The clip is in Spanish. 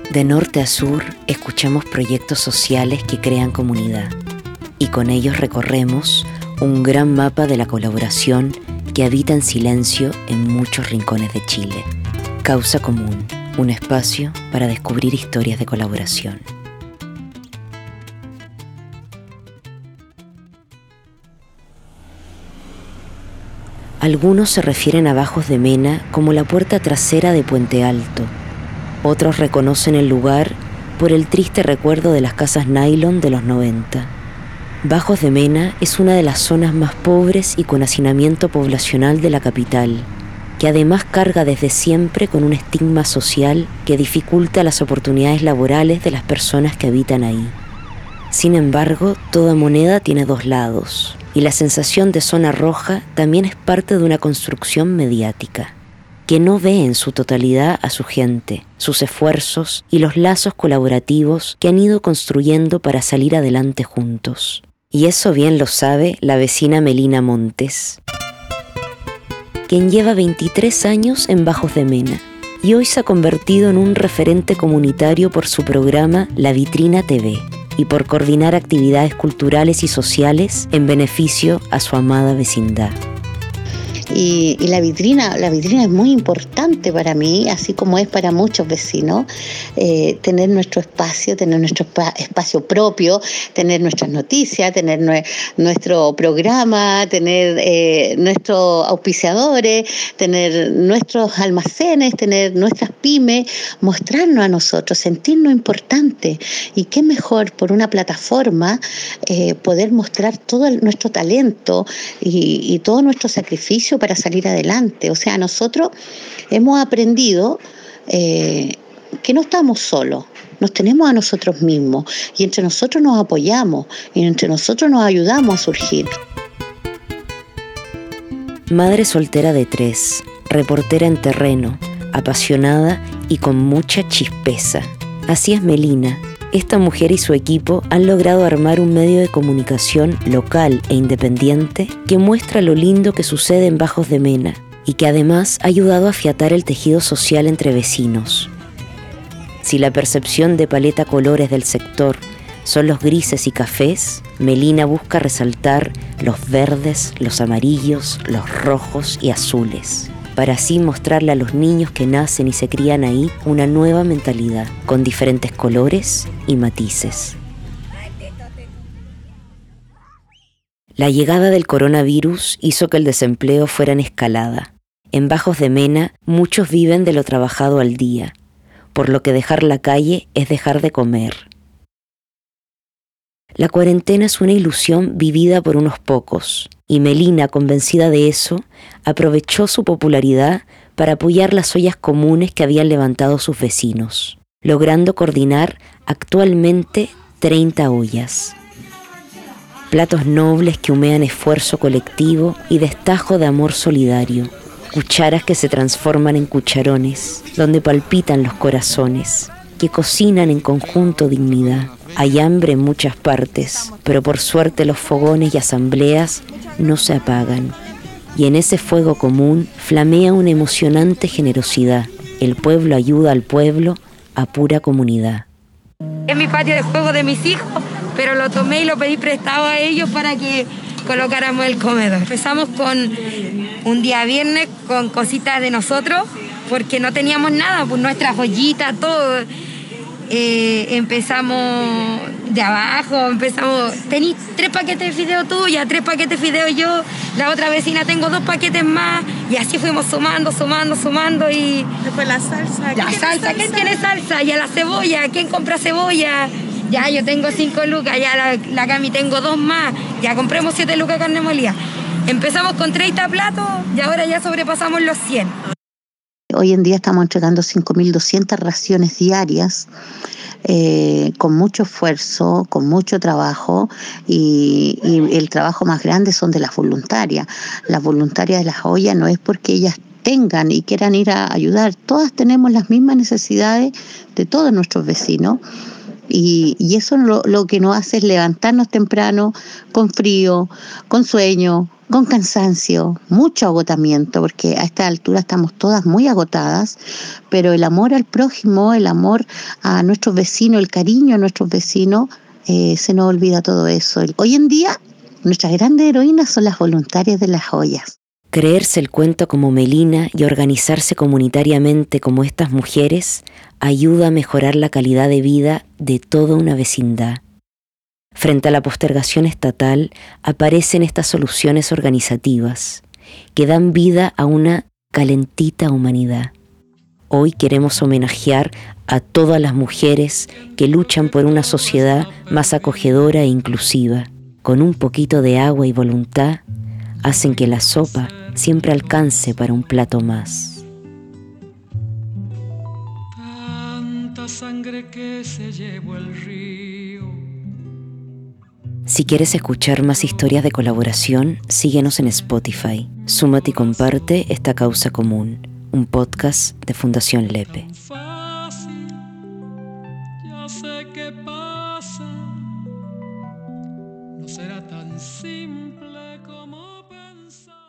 De norte a sur, escuchamos proyectos sociales que crean comunidad y con ellos recorremos un gran mapa de la colaboración que habita en silencio en muchos rincones de Chile. Causa Común, un espacio para descubrir historias de colaboración. Algunos se refieren a Bajos de Mena como la puerta trasera de Puente Alto. Otros reconocen el lugar por el triste recuerdo de las casas nylon de los 90. Bajos de Mena es una de las zonas más pobres y con hacinamiento poblacional de la capital, que además carga desde siempre con un estigma social que dificulta las oportunidades laborales de las personas que habitan ahí. Sin embargo, toda moneda tiene dos lados, y la sensación de zona roja también es parte de una construcción mediática, que no ve en su totalidad a su gente, sus esfuerzos y los lazos colaborativos que han ido construyendo para salir adelante juntos. Y eso bien lo sabe la vecina Melina Montes, quien lleva 23 años en Bajos de Mena y hoy se ha convertido en un referente comunitario por su programa La Vitrina TV y por coordinar actividades culturales y sociales en beneficio a su amada vecindad. Y la vitrina es muy importante para mí, así como es para muchos vecinos, tener nuestro espacio, tener nuestro espacio propio, tener nuestras noticias, tener nuestro programa, tener nuestros auspiciadores, tener nuestros almacenes, tener nuestras pymes, mostrarnos a nosotros, sentirnos importantes. Y qué mejor por una plataforma poder mostrar todo nuestro talento y todo nuestro sacrificio para salir adelante. O sea, nosotros hemos aprendido que no estamos solos, nos tenemos a nosotros mismos y entre nosotros nos apoyamos y entre nosotros nos ayudamos a surgir. Madre soltera de 3, reportera en terreno, apasionada y con mucha chispeza. Así es Melina. Esta mujer y su equipo han logrado armar un medio de comunicación local e independiente que muestra lo lindo que sucede en Bajos de Mena y que además ha ayudado a afiatar el tejido social entre vecinos. Si la percepción de paleta colores del sector son los grises y cafés, Melina busca resaltar los verdes, los amarillos, los rojos y azules, para así mostrarle a los niños que nacen y se crían ahí una nueva mentalidad, con diferentes colores y matices. La llegada del coronavirus hizo que el desempleo fuera en escalada. En Bajos de Mena, muchos viven de lo trabajado al día, por lo que dejar la calle es dejar de comer. La cuarentena es una ilusión vivida por unos pocos, y Melina, convencida de eso, aprovechó su popularidad para apoyar las ollas comunes que habían levantado sus vecinos, logrando coordinar actualmente 30 ollas. Platos nobles que humean esfuerzo colectivo y destajo de amor solidario, cucharas que se transforman en cucharones, donde palpitan los corazones, que cocinan en conjunto dignidad. Hay hambre en muchas partes, pero por suerte los fogones y asambleas no se apagan. Y en ese fuego común flamea una emocionante generosidad. El pueblo ayuda al pueblo a pura comunidad. Es mi patio de juego de mis hijos, pero lo tomé y lo pedí prestado a ellos para que colocáramos el comedor. Empezamos con un día viernes con cositas de nosotros, porque no teníamos nada, pues nuestras ollitas, todo. Empezamos de abajo, tenís 3 paquetes de fideo tuya, 3 paquetes de fideo yo, la otra vecina tengo 2 paquetes más, y así fuimos sumando y... Después la salsa. ¿Quién tiene salsa? Ya la cebolla, ¿quién compra cebolla? Ya yo tengo 5 lucas, ya la Cami tengo 2 más, ya compremos 7 lucas de carne molida. Empezamos con 30 platos y ahora ya sobrepasamos los 100. Hoy en día estamos entregando 5.200 raciones diarias, con mucho esfuerzo, con mucho trabajo, y el trabajo más grande son de las voluntarias. Las voluntarias de las ollas no es porque ellas tengan y quieran ir a ayudar, todas tenemos las mismas necesidades de todos nuestros vecinos. Y eso lo que nos hace es levantarnos temprano, con frío, con sueño, con cansancio, mucho agotamiento, porque a esta altura estamos todas muy agotadas, pero el amor al prójimo, el amor a nuestros vecinos, el cariño a nuestros vecinos, se nos olvida todo eso. Hoy en día, nuestras grandes heroínas son las voluntarias de las ollas. Creerse el cuento como Melina y organizarse comunitariamente como estas mujeres ayuda a mejorar la calidad de vida de toda una vecindad. Frente a la postergación estatal aparecen estas soluciones organizativas que dan vida a una calentita humanidad. Hoy queremos homenajear a todas las mujeres que luchan por una sociedad más acogedora e inclusiva. Con un poquito de agua y voluntad, hacen que la sopa siempre alcance para un plato más. Tanta sangre que se llevó el río. Si quieres escuchar más historias de colaboración, síguenos en Spotify. Súmate y comparte esta causa común, un podcast de Fundación Lepe. Fácil, ya sé qué pasa, no será tan simple como pensar.